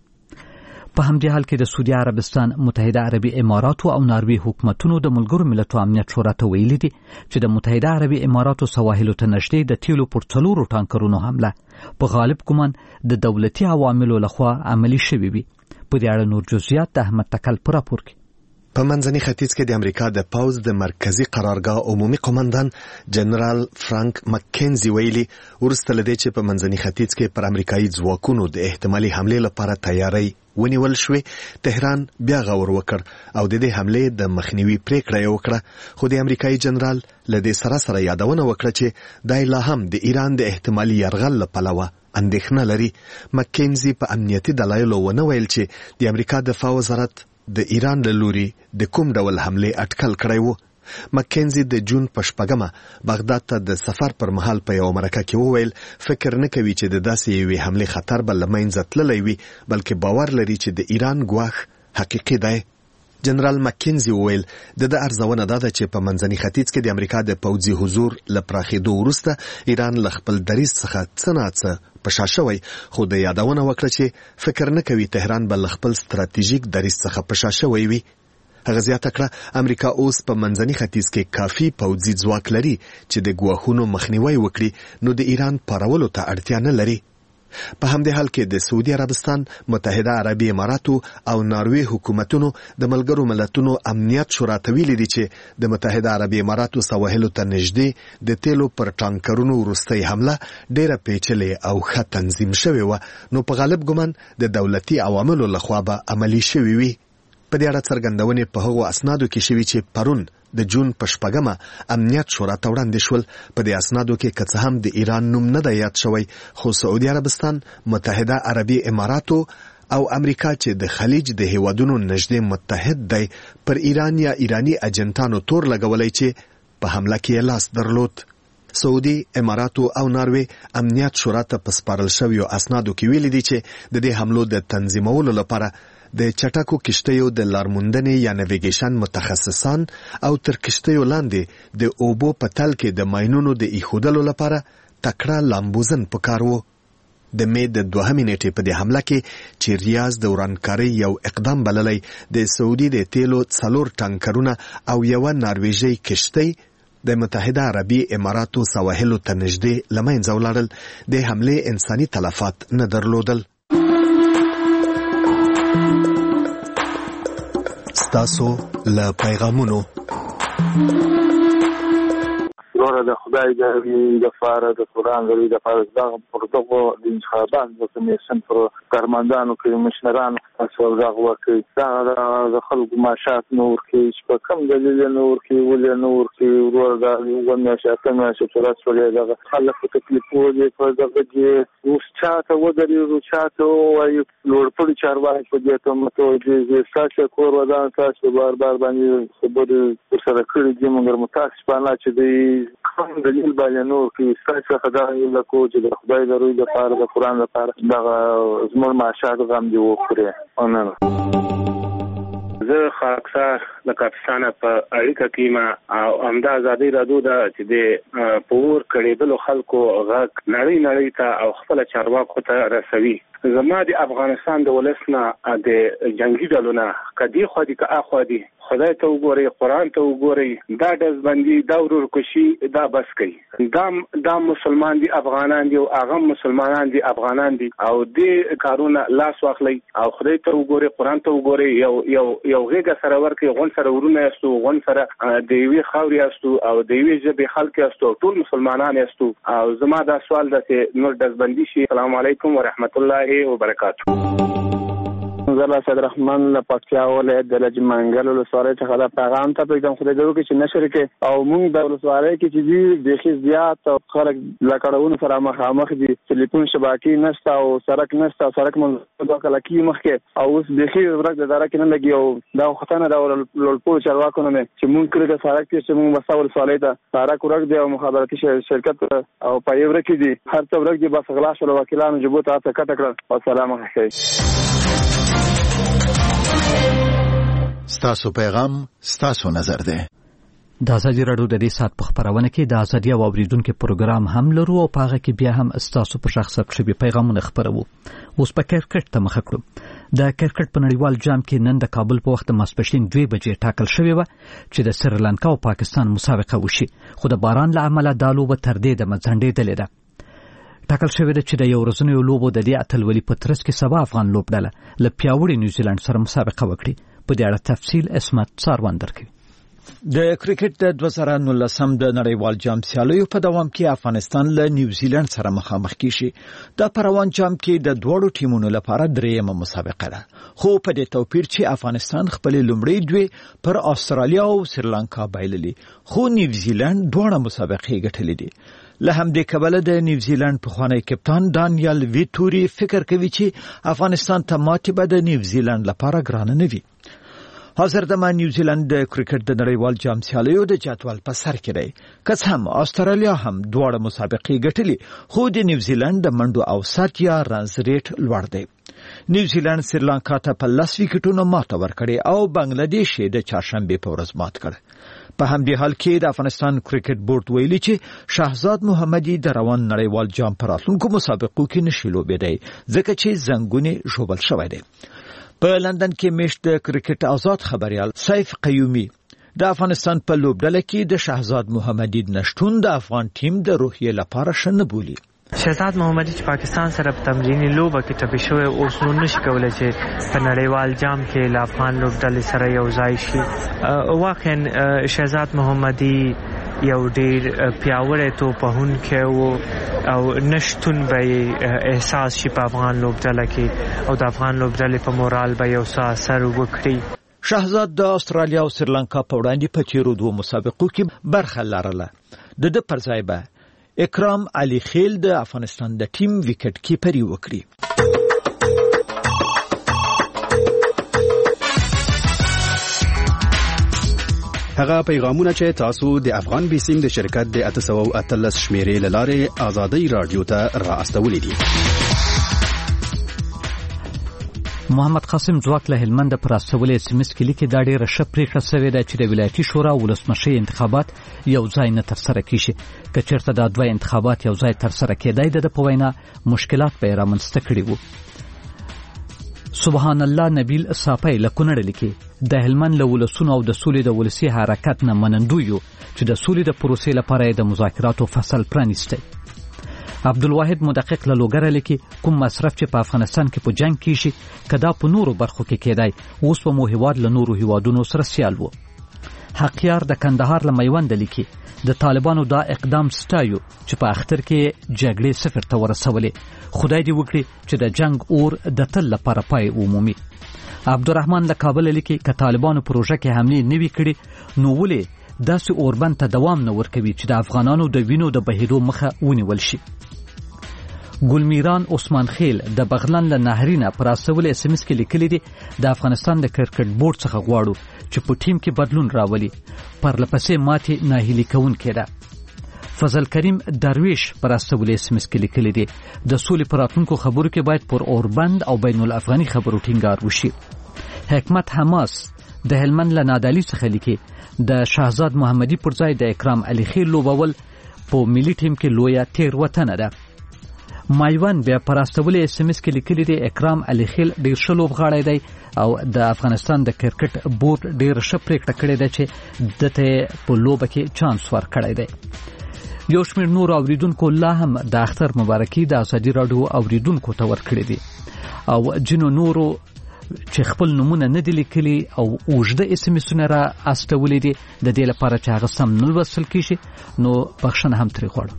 په همدې حال کې د سعودي عربستان، متحده عربي اماراتو او ناروې حکومتونو د ملګرو ملتو امنیت شورا ته ویلي دي چې د متحده عربي اماراتو سواحلو ته نږدې د تیلو پر 4 ټانکرونو حمله په غالب ګمان د دولتي عواملو لخوا عملي شوې وي. په دې اړه نور جزئیات د احمد تکل په راپور کې. په منځني ختیځ کې د امریکا د پوځ د مرکزی قرارګاه عمومي قومندان جنرال فرانک مکینزي ویلي ورسته لدې چې په منځني ختیځ کې پر امریکایي ځواکونو د احتمالي حملې لپاره تیاری ونیول شوې، تهران بیا غور وکړ او د دې حملې د مخنیوي پریکړه وکړه. خو د امریکایي جنرال لدې سره یادونه وکړه چې دای لا هم د ایران د احتمالي یرغل لپاره اندېښنه لري. مکینزي په امنیتي دلایلو ونه ویل چې د امریکا دفاع وزارت د ایران له لوري د کوم ډول حمله اټکل کړی وو. مکینزي د جون په 8 بغداد ته د سفر پر مهال په یو مرکه کې وویل فکر نه کوي چې د داسې یوې حمله خطر بل لمنځه تللی وي، بلکې باور لري چې د ایران ګواښ حقیقي دی. جنرال مکینزي وویل د ارزونه ده چې په منځني ختیځ کې د امریکا د پوځي حضور لپاره وروسته ایران له خپل دریځ څخه څه په شاشوي، خو د یادونه وکړه چې فکر نه کوي تهران بل خپل ستراتیژیک دریځ څخه په شاشوي وي. هغه زیاته کړه امریکا اوس په منځني ختیځ کې کافي پوځي ځواک لري چې د ګواښونو مخنیوي وکړي، نو د ایران پارولو ته اړتیا نه لري. په همدې حال کې د سعودي عربستان، متحده عربي اماراتو او ناروې حکومتونو د ملګرو ملتونو امنیت شورا ته ویلي دي چې د متحده عربي اماراتو سواحلو ته نږدې د تیلو پر ټانکرونو وروستۍ حمله ډیره پیچلې او ښه تنظیم شوې وه، نو په غالب ګمان د دولتي عواملو لخوا به عملي شوې وي. په دې اړه څرګندونې په هغو اسنادو کې شوي چې پرون د جون په 8 امنیت شورا ته وړاندې شول. په دې اسنادو کې که څه هم د ایران نوم نه دی یاد شوی، خو سعودي عربستان، متحده عربي اماراتو او امریکا چې د خلیج د هیوادونو نږدې متحد دی پر ایران یا ایرانی اجنټانو تور لګولای چې په حمله کې لاس درلود. سعودي، اماراتو او ناروې امنیت شورا ته په سپارل شویو اسنادو کې ویلي دي چې د دې حملو د تنظیمولو لپاره د چټکو کشتیو د لارموندنې یا نیویګیشن متخصصان او تر کشتیو لاندې د اوبو په تل کې د ماینونو د ایښودلو لپاره تکړه لامبوزن پکار وو. د مې د 2 نیټې په دې حمله کې چې ریاض د ورانکارۍ یو اقدام بللی، د سعودي د تیلو 4 ټانکرونه او یو نارویژي کشتۍ د متحده عربي اماراتو سواحلو ته نږدې له منځه ولاړل. د حملې انساني تلفات نه درلودل. ستاسو له پیغامونو ورته د خدای د لپاره د قرآن د لپاره د پروتوکول د انتخابات د کمیسیون پر کارمندانو کې مشرانو تاسو راغ وکړي دا د خلکو معاشات نور کې په کم دلیل نور کې ولې نور کې ورته یو معاشات نه شي ترڅو د خلکو تکلیفو دې په دغه کې اوس چاته ودرې چاته وایي لوړ پړ چارواکي په دې ته متوجه ساتي کور ودان تاسو بار باندې خبرې سره کړې دي موږ متاسفانه چې د کوم دلیل باندې نور کې ستاسو خدای له کو چې د خدای د روی لپاره د قرآن لپاره دغه زموږ معاشات غم دی وکړي. زه خاکسار د پاکستان په اړیکه کې ما او امدا ازادي رادیو د چې د پور کړيدلو خلکو غږ نړۍ ته او خپل چارواکو ته رسوي. زما د افغانستان د ولسنا د جنگي ډلونه کدي خو دي که اخو دي خدای ته وګوري، قرآن ته وګوري، دا دزبندي دا ورکشي دا بس کوي. دا مسلمان دي افغانان دي او هغه مسلمانان دي افغانان دي او دې کارونه لاس واخلي او خدای ته وګوري، قرآن ته وګوري، یو غیګه سره ورکي، غون سره ورونه یاستو، غون سره د یوې خاورې یاستو او د یوې ژبې خلک یاستو، ټول مسلمانان یاستو. او زما دا سوال ده چې نور دزبندي شي. السلام علیکم ورحمت الله وبرکاته. زه سید رحمان له پکتیا ولایت د لج منګل ولسوالۍ څخه دا پیغام ته پېږدم خدای دې وکړي چې نشر کې او موږ د ولسوالۍ کې چې دي بیخي زیات خلک له کړهونو سره مخامخ دي ټلیفون شبکې نشته او سړک نشته سړک منځ دوه کله کې مخکې او اوس بیخي ورک د دره کې نه لګي او دا ختنه د لوړپوړو چارواکو نه چې موږ کړی د سړک چې موږ بسا ولسوالۍ ته سړک ورک دی او مخابراتي شرکت او پای ورک دي هر څه ورک دي بس غلا شول وکیلانو جبو ته کټ کړل او سلام علیکم. ستاسو پیغام ستاسو نظر دی. د ازادي راډیو د دې سات په خبرونه کې د ازادي او اوریدونکو پروګرام هم لرو او په هغه کې بیا هم ستاسو په شخص ثبت پیغامونه خبرو. اوس په کرکټ ته مخ کړو. د کرکټ په نړیوال جام کې نن د کابل په وخت ماسپښین 2 بجې ټاکل شوې و چې د سریلانکا او پاکستان مسابقه وشي خو د باران له امله دا لوبه تر دې د مځنډېدلې ده. ټاکل شوې ده چې د یو ورځنیو لوبو د دې اتلولي په ترڅ کې سبا افغان لوبډله له پیاوړي نیوزیلند سره مسابقه وکړي. په دې اړه تفصیل اسمت څاروان درکوي. د کرکټ د 2019 د نړیوال جام سیالیو په دوام کې افغانستان له نیوزیلند سره مخامخ کیږي. د پروان جام کې د دوړو ټیمونو لپاره درېیمه مسابقه ده خو په دې توپیر چې افغانستان خپل لومړی دوی پر استرالیا او سریلانکا بایللي خو نیوزیلند دوه مسابقې ګټلې دي. له همدې کبله د نیوزیلند پخوانی کپتان دانیال ویټوري فکر کوي چې افغانستان ته ماتې به د نیوزیلند لپاره ګرانه نه وي. حاضر د نیوزیلند د کرکټ د نړیوال جام سیالیو د جدول په سر کې دی. که څه هم استرالیا هم دوه مسابقې ګټلې خو د نیوزیلند د منډو اوسط یا رنز ریټ لوړ دی. نیوزیلند سریلانکا ته په 10 وکټونو ماته ورکړې او بنگلاديش یې د چهارشنبه په ورځ مات کړ. په همدې حال کې د افغانستان کرکټ بورډ ویلي چې شهزاد محمدي د روان نړیوال جام پر راتلونکو مسابقو کې نشي لوبېدای ځکه چې زنګونه ژوبل شوی دی. په لندن کې میشت د کرکټ آزاد خبريال سیف قیومي د افغانستان په لوبډله کې د شهزاد محمدي نشټون د افغان ټیم د روحیې لپاره شنه بولي. شهزاد محمدي چې پاکستان سره په تمرینی لوبه کې ټپي شوی اوس نو نشي کولای چې په نړیوال جام کې له افغان لوبډلې سره یو ځای شي. واقعا شهزاد محمدي یو ډیر پیاوړی توپهونکی وو او نشتون به احساس شي په افغان لوبډله کې او د افغان لوبډلې په مورال به یو څه اثر وکړي. شهزاد د استرالیا او سریلانکا په وړاندې په تیرو دوه مسابقو کې برخه لرله. د پر ځای به اکرام علي خیل د افغانستان د ټیم وکټ کیپري وکړي. هغه پیغامونه چې تاسو د افغان بیسیم د شرکت د 813 شمیرې لاره ازادي رادیو ته راستولې دي. محمد قاسم ځواک له هلمند پر استولې سیمس کې لیکي دا ډیره ښه پریکړه شوې ده چې د ولایتي شورا ولسمشي انتخابات یو ځای نه ترسره کیږي. که چېرته دا دوه انتخابات یو ځای ترسره کېدای د په وینا مشکلات به رامنځته کړي وو. سبحان الله نبیل صافی لکونړ لیکي د هلمند له ولسونو او د سولې د ولسی حرکت نه منندوی چې د سولې د پروسې لپاره د مذاکراتو فصل پرانیسته. عبدالواحد مدقق له لوګر لیکي کوم مصرف چې په افغانستان کې په جنگ کې شي کدا په نورو برخو کې کېدای اوس په مو هیواد له نورو هیوادونو سره سیال وو. حقیار د کندهار له میوند لیکي د طالبانو دا اقدام ستایو چې په اختر کې جګړې صفر ته ورسولې. خدای دې وکړي چې د جنگ اور د تل لپاره پای عمومي. عبدالرحمن له کابل لیکي که طالبانو پروژه کې حمله نوي کړي نو ولې داسې اوربند ته دوام نه ورکوي چې د افغانانو د وینو د بهیدو مخه ونیول شي. ګلمیران عثمان خیل د بغلان له نهرینه پر اسول اس ام اس کې لیکلي دي د افغانستان د کرکټ بورډ څخه غواړو چې په ټیم کې بدلون راولي پر لپسې ماتې ناهیلي کوونکې ده. فضل کریم درویش پر اسول اس ام اس کې لیکلي دي د سولې پر راتلونکو خبرو کې باید پر اوربند او بین الافغاني خبرو ټینګار وشي. حکمت حماس د هلمند له نادعلي څخه لیکي د شهزاد محمدي پر ځای د اکرام علي خیل لوبول په ملي ټیم کې لویه تیروتنه ده. مایوان بیا پر استولې اس ام اس کې لیکلي دي اکرام علي خیل ډیر ښه لوبغاړی دی او د افغانستان د کرکټ بورډ ډیر ښه پریکړه کړې ده چې دته په لوبه کې چانس ورکړی دی. یو شمېر نور اوریدونکو لا هم د اختر مبارکي د ازادي راډیو اوریدونکو ته ورکړي دي او جنو نورو چې خپل نمونه نه دي لیکلي او اوږده اس ام اسونه را استولې دي د دې لپاره چې هغه سم نه لوستل کیږي نو بخښنه هم ترې غواړم.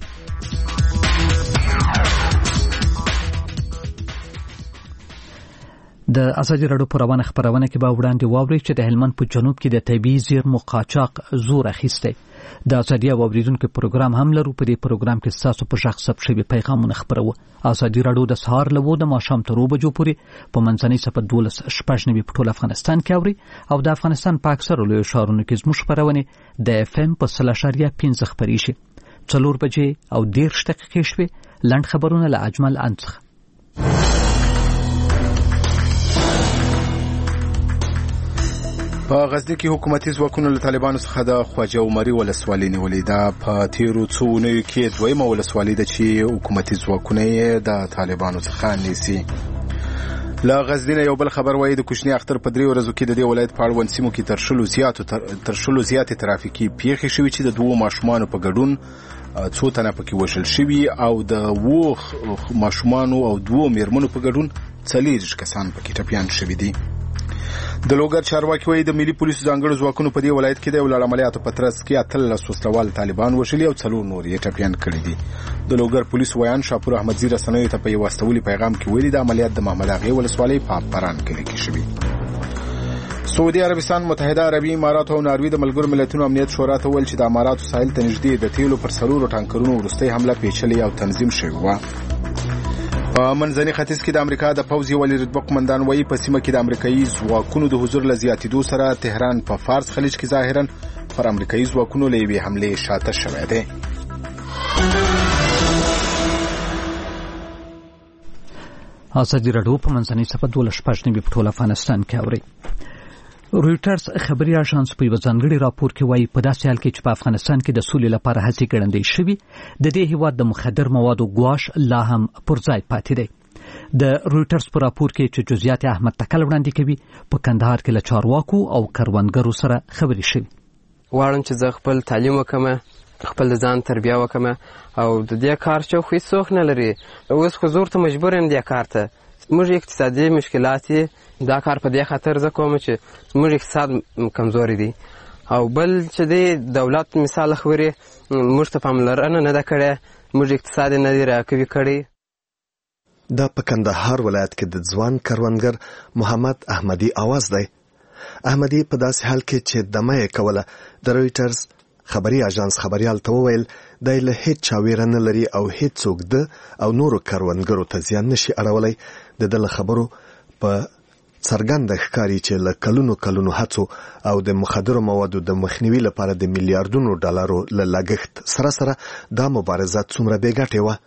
د ازادي راډیو پروانه خبرونه کې به وړاندې واوري چې د هلمند په جنوب کې د طبي زیرمو قاچاق زور اخیسته. د ازادي اوریدونکو پروګرام هم لرو. په دې پروګرام کې تاسو په شخص ثبت شوی پیغامونه خبرو. ازادي راډیو د سهار له 9 د ماښام تر 2 بجو پورې په منځنۍ صفحه 12 په ټول افغانستان کې اوري او د افغانستان په اکثره لوی ښارونو کې زموږ خبرونه د FM په 0.5 خبري شي. 4 بجې او 10 دقیقې شوي. لنډ خبرونه له اجمل انڅخه. په غزنی کې حکومتي ځواکونو له طالبانو څخه د خواجه عمري ولسوالۍ نیولې ده. په تیرو څو اونیو کې دویمه ولسوالۍ ده چې حکومتي ځواکونه یې د طالبانو څخه نیسي. له غزنی یو بل خبر وایي د کوچني اختر په 3 ورځو کې د دې ولایت په اړوند سیمو کې تر شلو زیاتې ترافیکي پیښې شوې چې د 2 ماشومانو په ګډون 2 تنه پکې وژل شوي او د 2 ماشومانو او 2 میرمنو په ګډون 40 کسان پکې ټپیان شوي دي. د لوګر چارواکي وایي د ملي پولیسو ځانګړو ځواکونو په دې ولایت کې د ولړ عملیاتو په ترڅ کې 13 وسلوال طالبان وژلي او 4 نور یې ټپیان کړي دي. د لوګر پولیس ویان شاپور احمدزي رسنیو ته په یو واستولي پیغام کې ویلي د عملیات د محمد اغې ولسوالۍ په پران کلي کې شوي. سعودي عربستان، متحده عربي امارات او ناروی د ملګرو ملتونو امنیت شورا ته ویل چې د اماراتو ساحل ته نږدې د تیلو پر 4 ټانکرونو وروستۍ حمله پیچلې او تنظیم شوې وه. په منځني ختیځ کې د امریکا د پوځ یو رتبه قومندان وایي په سیمه کې د امریکایي ځواکونو د حضور له زیاتېدو سره تهران په فارس خلیج کې ظاهرا پر امریکایي ځواکونو له یوې حملې شاته شوی دی. ازادي راډیو په منځنۍ صفحه 12 په ټول افغانستان کې اوري. رویټرز خبري اژانس په یو ځانګړي راپور کې وایي په داسې حال کې چې په افغانستان کې د سولې لپاره هڅې ګړندۍ شوي، د دې هیواد د مخدر موادو ګواښ لا هم پر ځای پاتې دی. د رویټرز په راپور کې چې جزئیات احمد تکل وړاندې کوي، په کندهار کې له چارواکو او کروندګرو سره خبرې شوي. غواړم چې زه خپل تعلیم وکم، خپل ځان تربیه وکم او د دې کار چې خو هیڅ نه لري. اوس خو زور ته مجبور یم دې کار ته. موږ اقتصادي مشکلات دا کار په دې خاطر زه کوم چې موږ اقتصاد کمزوري دي او بل چې د دولت مثال خوري موږ ته پاملرنه نه ده کړې، موږ اقتصاد نه دی راکوي کړی. دا په کندهار ولایت کې د ځوان کروندګر محمد احمدي आवाज دی. احمدي په داسې حال کې چې دمه یې کوله د رویټرز خبري اژانس خبريال ته وویل د له هیڅ چا ویره نه لري او هیڅ څوک د او نورو کروندګرو ته زیان نشي اړولی. د خبرو په څرګنده ښکاري چې له کلونو هڅو او د مخدرو موادو د مخنیوي لپاره د میلیارډونو ډالرو له لګښت سره دا مبارزه څومره بې ګټې وه.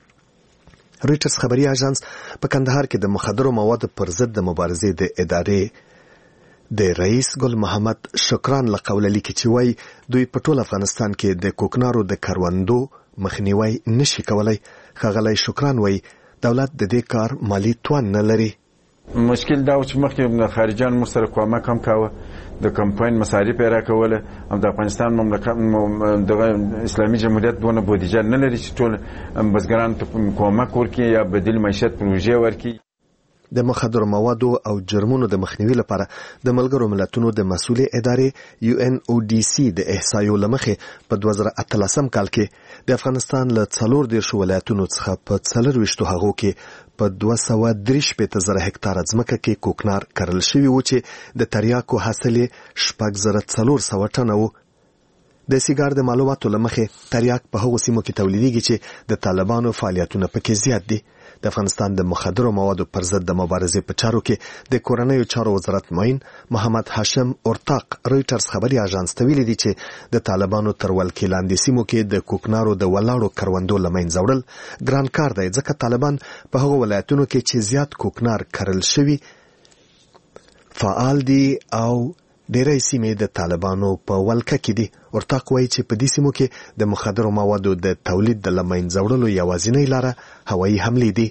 رویټرز خبري اژانس په کندهار کې د مخدرو موادو پر ضد د مبارزې د ادارې د رئیس ګل محمد شکران له قوله لیکي چې وایي دوی په ټول افغانستان کې د کوکنارو د کروندو مخنیوی نشي کولای. ښاغلی شکران وایي دولت د دې کار مالی توان نه لري. مشکل دا و چې مخکې خارجان موږ سره کومک هم کاوه، د کمپاین مصارف یې راکوله. هم د افغانستان مملکت د اسلامي جمهوریت دونه بودیجه نه لري چې ټول بزګرانو ته کومک ورکړي یا بدیل معیشت پروژې ورکړي. د مخدرو موادو او جرمونو د مخنیوي لپاره د ملګرو ملتونو د مسؤلې ادارې UNODC د احصایو له مخې په 2018 کال کې د افغانستان له 14 ولایتونو څخه په 24 هغو کې په 230,000 هکتاره ځمکه کې کوکنار کرل شوي و چې د تریاکو حاصل 6,400 ټنه و. د سیګار د معلوماتو له مخې تریاک په هغو سیمو کې تولیدېږي چې د طالبانو فعالیتونه پکې زیات دي. د افغانستان د مخدرو موادو پر ضد د مبارزې په چارو کې د کورنیو چارو وزارت معین محمد هاشم اورتاق رویټرز خبري اژانس ته ویلي دي چې د طالبانو تر ولکې لاندې سیمو کې د کوکنارو د ولاړو کروندو له منځه وړل ګران کار دی، ځکه طالبان په هغو ولایتونو کې چې زیات کوکنار کرل شوي فعال دي او ډېری سیمې د طالبانو په ولکه کې دي. اورتاق وایي چې په دې سیمو کې د مخدرو موادو د تولید د له منځه وړلو یوازینۍ لاره هوایي حملې دي.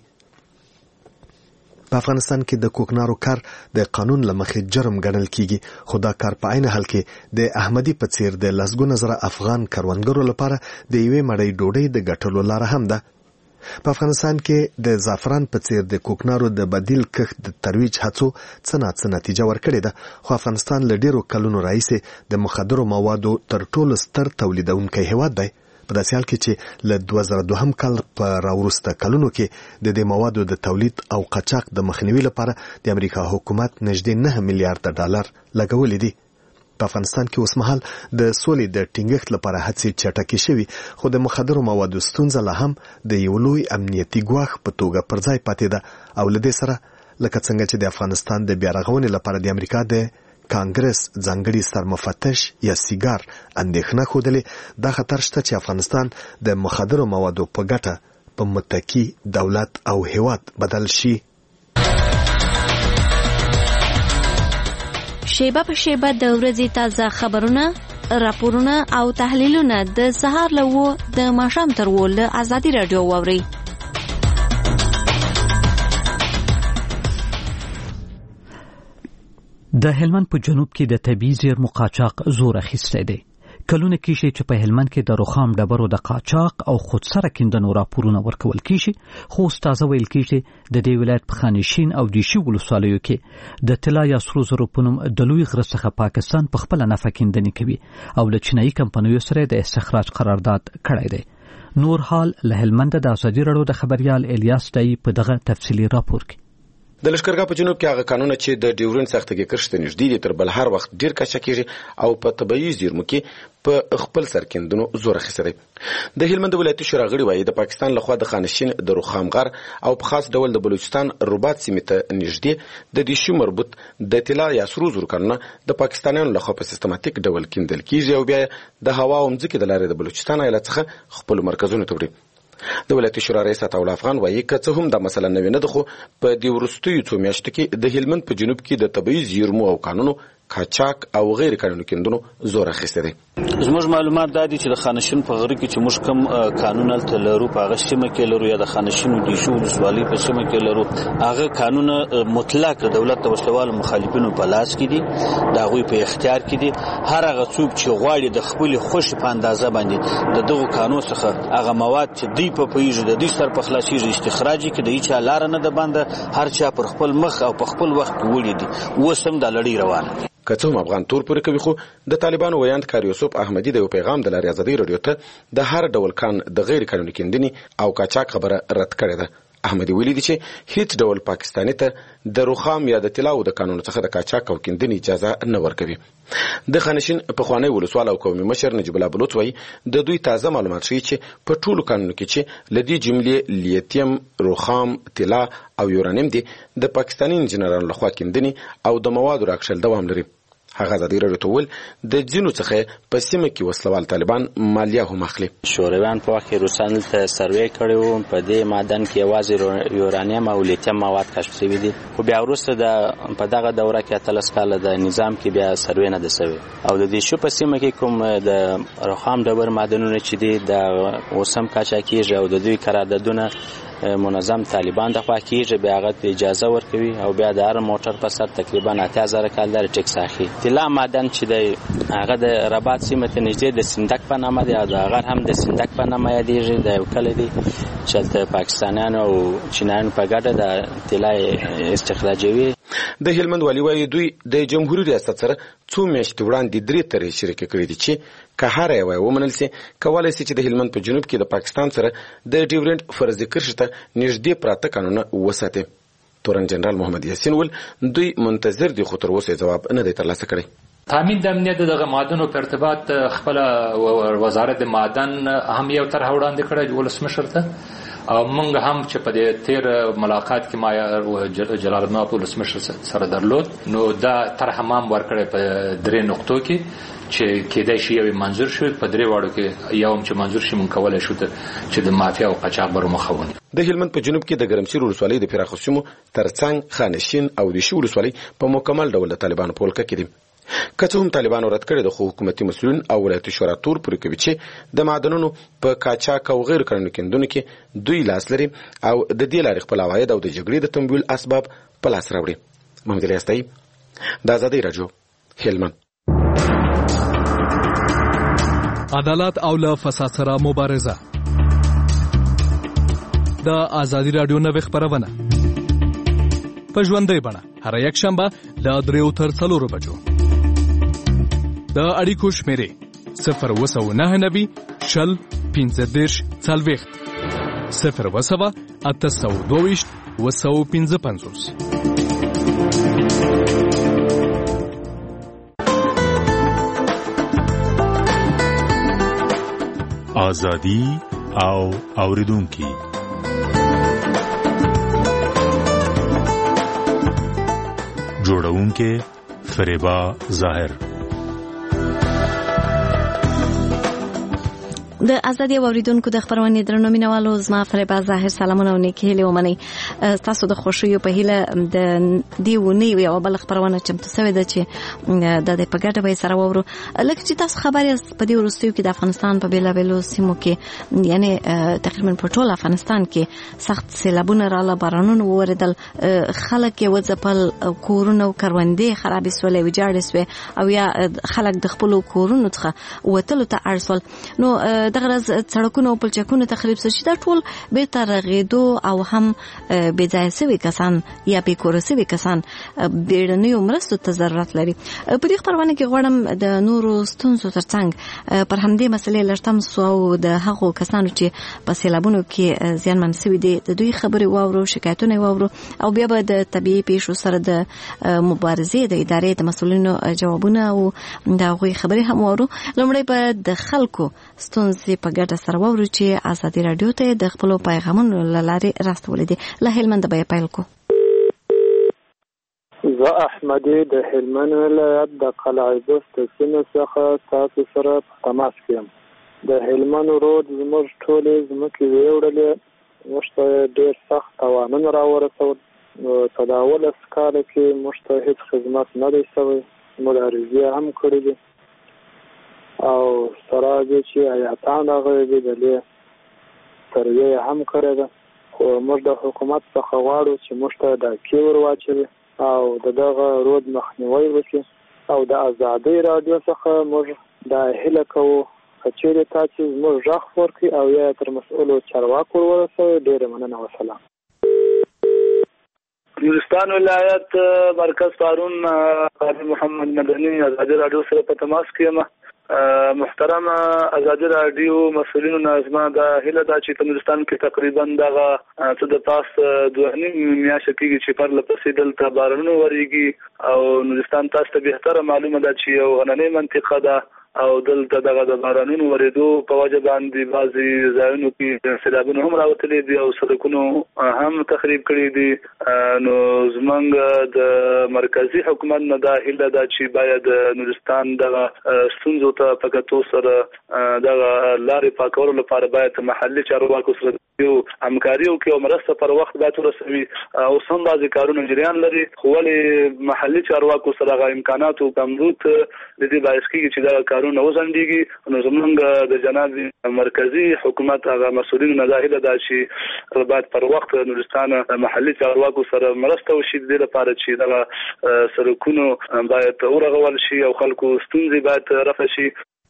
په افغانستان کې د کوکنارو کار د قانون له مخې جرم ګڼل کیږي، خو دا کار په عین حال کې د احمدي په څیر د لسګونه زره افغان کروندګرو لپاره د یوې مړۍ ډوډۍ د ګټلو لاره هم ده. په افغانستان کې د زعفران په څیر د کوکنارو د بدیل کښت د ترویج هڅو څه نتیجه ورکړې ده، خو افغانستان له ډیرو کلونو راهیسې د مخدرو موادو تر ټولو ستر تولیدونکی هیواد دی. په داسې حال کې چې له 2002 کال په راوروسته کلونو کې د دې موادو د تولید او قاچاق د مخنیوي لپاره د امریکا حکومت نږدې 9 میلیارډ ډالر لګولې دي. په افغانستان کې اوسمهال د سولې د ټینګښت لپاره هڅې چټکې شوي، خو د مخدرو موادو ستونزه لا هم د یو لوی امنیتي ګواښ په توګه پر ځای پاتې ده. او له دې سره لکه څنګه چې د افغانستان د بیارغونې لپاره د امریکا د کانګرس ځانګړي سرمفتش یا سیګار اندېښنه ښودلې، دا خطر شته چې افغانستان د مخدرو موادو په ګټه په متکی دولت او هیواد بدل شي. شیبه په شیبه د ورځې تازه خبرونه، راپورونه او تحلیلونه د سهار له 9 د ماښام تر 10 له ازادي رادیو واورئ. د هلمند په جنوب کې د طبیعي زیرمو قاچاق زور اخیستی دی. کلونه کېږي چې په هلمند کې د رخام ډبرو د قاچاق او خودسره کیندنو راپورونه ورکول کېږي، خو اوس تازه ویل کېږي د دې ولایت په خانشین او دیشي ولسوالیو کې د طلا یا سرو زرو په نوم د لوی غره څخه پاکستان په خپله نفع کیندنې کوي او له چینایي کمپنیو سره د استخراج قرارداد کړی دی. نور حال له هلمند د ازادي رادیو د خبریال الیاس دای په دغه تفصیلي راپور کې. د لشکرګاه په جنوب کې هغه قانونه چې د ډیورند سختګي کرښې نږدې دي تر بل هر وخت ډیر کچا کېږي او په طبيعي زیرمو کې په خپل سرکندونو زور اخیسته دي. د هلمند ولایتي شورا غړي وایي د پاکستان لخوا د خانشین د رخام غر او په خاص ډول د بلوچستان رباط سیمې ته نږدې د دیشي مربوط د طلا یا سرو زرو کانونه د پاکستانیانو لخوا په سیستماتیک ډول کیندل کیږي او بیا د هوا او ځمکې د لارې د بلوچستان ایالت څخه خپل مرکزونو ته وړي. د ولایتي شورا رئیس عطاءالله افغان وایي که څه هم دا مسله نوې نه ده، خو په دې وروستیو څو میاشتو کې د هلمند په جنوب کې د طبیعي زیرمو او کانونو قاچاق او غیر قانوني کیندنو زور اخیسته دي. زموږ معلومات دا دي چې د خانشین په غره کې چې موږ کوم قانون تل لرو په هغه سیمه کې لرو یا د خانشین د شو ولسوالۍ په سیمه کې لرو، هغه قانون مطلق دولت د وسلوالو مخالفینو په لاس کې دي، دا غوي په اختیار کې دي. هر هغه څوک چې غواړي د خپل خوش په اندازه باندې د دغه قانون څخه هغه مواد چې دی په پیژو د دې سر په خلاصي استخراج کې د هیڅ لار نه ده باندې هر چا پر خپل مخ او په خپل وخت وړي دي. وسم د لړۍ روانه دي. که څه هم افغان تور پورې کوي، خو د طالبانو ویاند کار یوسف احمدی د یو پیغام د لارې ازادي رادیو ته د هر ډول کان د غیر قانوني کیندنې او قاچاق خبره رد کړې ده. احمدی ویلي دي چې هیڅ ډول پاکستاني ته د رخام یا د طلا او د قانون څخه د قاچاق او کیندنې اجازه نه ورکوي. د خانشین په خوانی ولسوال او قومي مشر نجیب الله بلوچ وایي د دوی تازه معلومات ښیي چې په ټولو قانونو کې چې لدی جملې لیتیم، رخام، طلا او یورانیم دي د پاکستاني انجنیرانو لخوا کیندنې او د موادو راکشل دوام لري. هغه ازادي رادیو ته ویل د جنو څخه په سیمه کې وسلوال طالبان مالیه هم اخلي. شورویان په وخت کې روسان ته سروې کړو، په دې معدن کې یوازې یورانیم او لیتیم مواد کشف شوي دي، خو بیا وروسته په دغه دوره کې 13 کال د نظام کې بیا سروې نه ده شوې او د دې شو په سیمه کې کوم د رخام ډبر معدنونه چې دي د اوسم کاچا کېږي او د دوی قراردادونه منظم طالبان د خوا کېږي، بیا هغه اجازه ورکوي او بیا د هر موټر په سر تقریبا 8000 کال د ټیکس اخلي. طلا معدن چې دی هغه د رباط سیمه ته نږدې د سندک په نامه دی او د هغه هم د سندک په نامه یادېږي. د یو کلی دی چې د پاکستانیانو او چینایانو په ګډه د طلا استخراجوي. د هلمند والي وایي دوی د جمهوریت ریاست سره څو میاشتې وړاندې 3 طرحې شریکې کړې دي چې که هر یوه ومنل سي کولی سي چې د هلمند په جنوب کې د پاکستان سره د ډیورند فرضي کرښې ته نږدې پراته قانونه وساتي. تورن جنرال محمد یاسین ول دوی منتظر دي، خو تر اوسه جواب نه دی ترلاسه کړی. تامین د امنیت دغه معدنونو په ارتباط خپل وزارت معدن هم یو طرح وړاندې کړی ولسمشر ته او موږ هم چې په دې تیر ملاقات کې ما جلال الله ولسمشر سره درلود، نو دا طرح هم ورکړی په 3 نقطو کې چې کېدای شي یو منظور شي، په 3 واړو کې یو هم چې منظور شي مونږ کولای شو چې د مافیا او قاچاق بر مخاوني. د هلمند په جنوب کې د ګرمسیر ولسوالۍ د پراخو سیمو ترڅنګ خانشین او د شو ولسوالۍ په مکمل ډول د طالبانو په ولکه کې دي. که څه هم طالبانو رد کړی د حکومتي مسؤلین او ولایتي شورا تور پورې کوي چې د معدنونو په قاچاق او غیر قانوني کیندنو کې دوی لاس لري او د دې لارې خپل عواید او د جګړې د تمویل اسباب په لاس راوړي. محمد الیاس طیب، د ازادي رادیو، هلمند. عدالت او له فساد سره مبارزه. د ازادي رادیو نوې خبرونه په ژوندۍ بڼه هر یک شنبه له 3 تر 4 بجو. د اړیکو شمیرې 02990 شل آزادی او اوریدونکي جوړونکي فریبا ظاهر. د ازادي اوریدونکو د خبرونه درنو مینوالو زما فریبا ظاهر سلامونه او نیکی هیله ومني. تاسو د خوشیو په هیله د دیونی یو بل خبرونه چمتو سوي د چې د پګړه به سره وورو لکه چې تاسو خبري په دې ورستیو کې د افغانستان په بیلابیلو سیمو کې یعنی تقریبا په ټول افغانستان کې سخت سیلابونه رااله بارانونه وریدل خلک یې وځپل کورونه او کروندې خرابې سولې ویجاړې سوې او یا خلک د خپل کورونو څخه وتلو ته اړسول. نو دغه سړکونو او پلچکونو تخریب شي دا ټول به تر غېدو او هم بې ځای سوي کسان یا بې کور سوي کسان بیړنیو مرستو ته ضرورت لري. په دې خبرونه کې غواړم د نورو ستونزو ترڅنګ پر همدې مسلې لړتم سو د هغو کسانو چې په سیلابونو کې زیانمن شوي دي د دوی خبرې واورو شکایتونه واورو او بیا به د طبيعي پیښو سره د مبارزې د ادارې د مسؤلینو جوابونه او د هغوی خبرې هم واورو. لومړی به د خلکو ستونزې په ګډه سره واورو چې ازادي رادیو ته د خپل پیغامونو لارې راستولې دي. له هلمند به پیل کو. زه احمدي د هلمند ولایت د قلعه بست سیمې څخه تاسو سره په تماس کې یم. د هلمند رود زموږ ټولې ځمکې ویوړلې موږ ته ډېر سخت تاوانونه راورسول. په دا 11 کال کې موږ ته هیڅ خدمت نه دی شوی. موږ عریضې هم کړې دي او سره دې چې آیاتان راغلي دي دلې سروې هم کړې ده خو موږ د حکومت څخه غواړو چې موږ ته ډاکې ور واچوي او دغه رود مخنیوي وکړي او د ازادۍ رادیو څخه موږ دا هیله کوو چې تاسو موږ ځخ ورکړي او یا تر مسؤلو چارواکو ورسوي. ډېر مننه وسلام. نورستان ولایت مرکز پارون قاضي محمد مدني ازادي رادیو سره په تماس کې یم. محترم ازادي رادیو مسؤلینو نظم دا هله دا چې نورستان کې تقریبا دغه څه د پاس 2.5 میاشتې کې چې پر لپسې دلته بارانونه وریږي او نورستان تاسو ته به معلومه ده چې یو غننې منطقه ده او دلته دغه د بارانونو وریدو په وجه باندې بعضي ځایونو کې سیلابونه هم راوتلي دي او سړکونه هم تخریب کړي دي. نو زمونږ د مرکزی حکومت نه دا هیله ده چې باید نورستان دغه ستونزو ته په کتو سره دغه لارې پاکولو لپاره باید محلي چارواکو سره یو همکاري وکړي او مرسته پر وخت باید ورسوي او سم بعضي کارونه جریان لري خو ولې محلي چارواکو سره غو امکاناتو کمبود د دې باعث کیږي چې دا کارونه وزندګي. نو زمونږ د جناب مرکزی حکومت هغه مسؤلین نه ظاهره ده چې باید پر وخت نورستان محلي چارواکو سره مرسته وشي د لپاره چې دغه سرکونو باید ورغول شي او خلکو ستونزې باید رفع شي.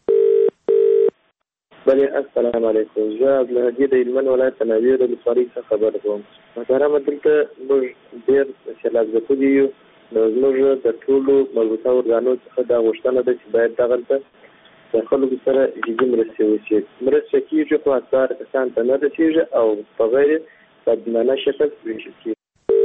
بله السلام علیکم. زه عبدالهادي د هلمند ولایت تناویر ولسوالۍ څخه خبر کوم. محترمه دلته موږ ډېر سیلاب ځپلي یو. نو زموږ د ټولو مربوطه ارګانو څخه دا غوښتنه ده چې باید دغلته د خلکو سره جدي مرستې وشي. مرسته کېږي خو اثار کسان ته نه رسېږي او په غیر بدمنه شکل ویشل کېږي.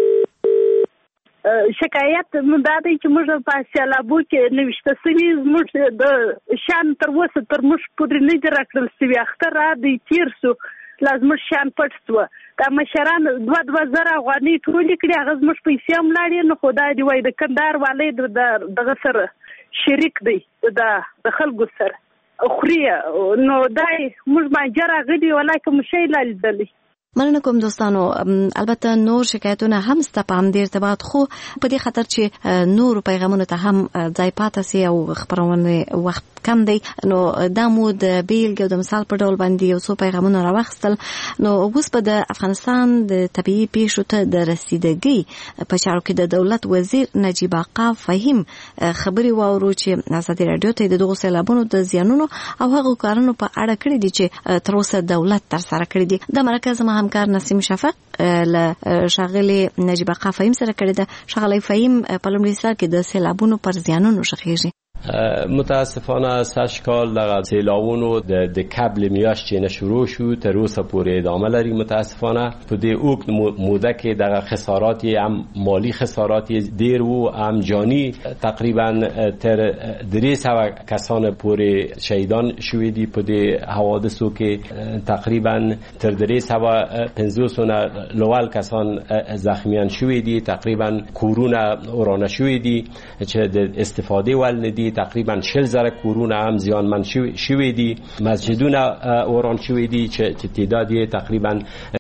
شکایت دا دی چې موږ په سیلابو کې نوشته سوي زموږ د شان تر اوسه تر موږ پورې نه دي راکړل سوي. اختر را دی تېر سو لازم شان پټ سوه. دا مشران 2,000 افغانۍ ټولې کړي هغه زموږ پیسې هم لاړې نو خو دا دی وایي د کندهار والی دغه سره شریک دی د خلکو سره خوري نو دا موږ باندې راغلي ولکه مشي لالیدلی. مننه کوم دوستانو. البته نور شکایتونه هم سته په همدې ارتباط خو په دې خاطر چې نور پیغامونه ته هم ځای پاتې سي او خبرونه وخت کم دی نو دا مو د بیلګې او د مثال په ډول باندې یو څو پیغامونه راوخستل. نو اوس په د افغانستان د طبيعي پیښو ته د رسیدګۍ په چارو کې د دولت وزیر نجیب آقا فهیم خبري واورو چې ازادي رادیو ته د دغو سیلابونو د زیانونو او هغو کارونو په اړه کړی دي چې تر اوسه دولت تر سره کړی دي. د مرکز همکار نسیم شفق له شاغلي نجیب آقا فهیم سره کړی ده. شاغلي فهیم په لومړي سر کې د سیلابونو پر زیانونو شخېږي. متاسفانه سږ کال دغه سیلاوونو د قبل میاشت چې نه شروع شو تر اوسه پورې ادامه لري. متاسفانه په دې اوږد موده کې دغه خسارات هم مالی خسارات ډیر وو، هم جانی. تقریبا تر 300 کسان پورې شهیدان شوي دي په دې حوادثو کې. تقریبا تر 350 لوال کسان زخمیان شوي دي. تقریبا کورونه ورانه شوي دي چې د استفاده ول نه دي. تقریبا 40,000 کورونه هم زیانمن شوي دي. مسجدونه وران شوي دي چې تعداد تقریبا